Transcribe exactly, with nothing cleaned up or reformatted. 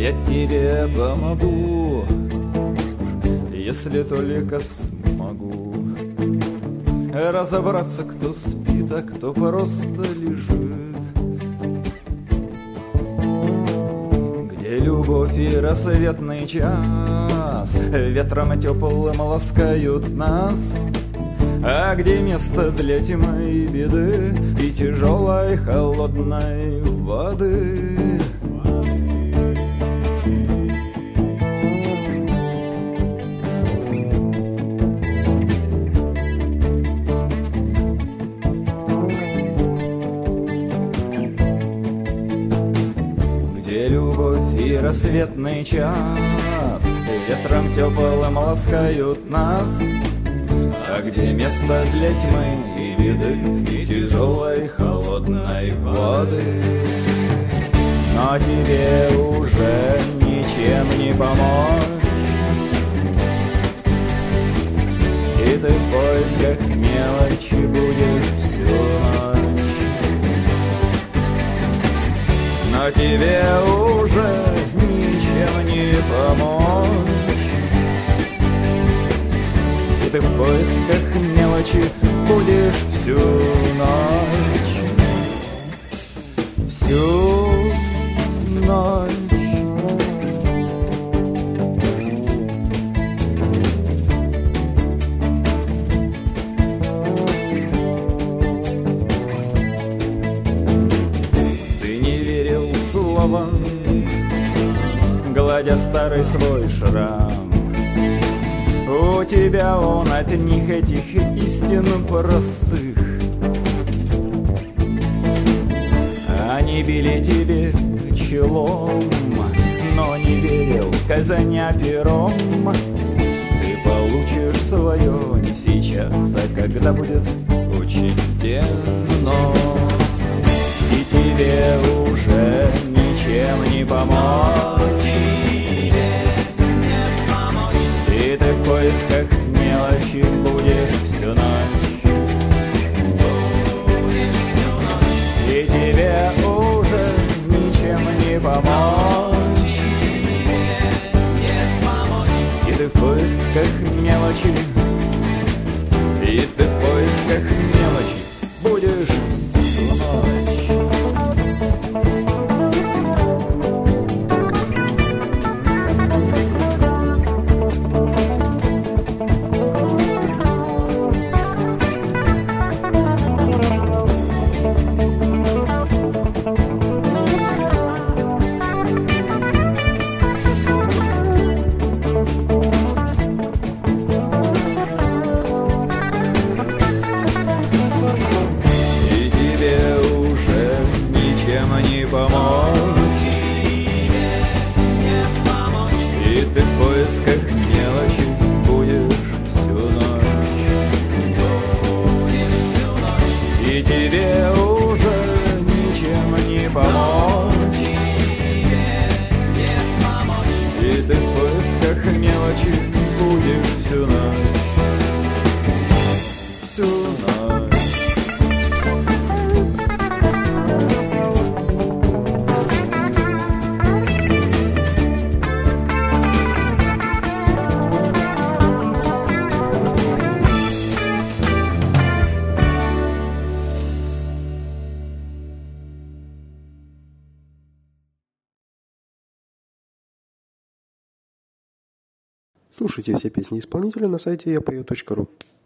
Я тебе помогу, если только смогу разобраться, кто спит, а кто просто лежит. Где любовь и рассветный час ветром теплым ласкают нас, а где место для тьмы и беды и тяжелой холодной воды? Где любовь и рассветный час ветром теплым ласкают нас, а где место для тьмы и беды и тяжелой холодной воды? Но тебе уже ничем не помочь, и ты в поисках мелочи будешь всю ночь. Но тебе уже ничем не помочь, и ты в поисках мелочи будешь всю ночь. Всю ночь. Ты не верил словам, гладя старый свой шрам. У тебя он от них, этих истин простых. Они били тебе челом, но не верил, казаня пером. Ты получишь свое не сейчас, а когда будет очень темно. И тебе уже ничем не помочь, и ты в поисках мелочи будешь всю ночь. И тебе уже ничем не помочь, и ты в поисках мелочи, и ты в поисках мелочи будешь всю ночь. Слушайте все песни исполнителя на сайте я пою точка ру.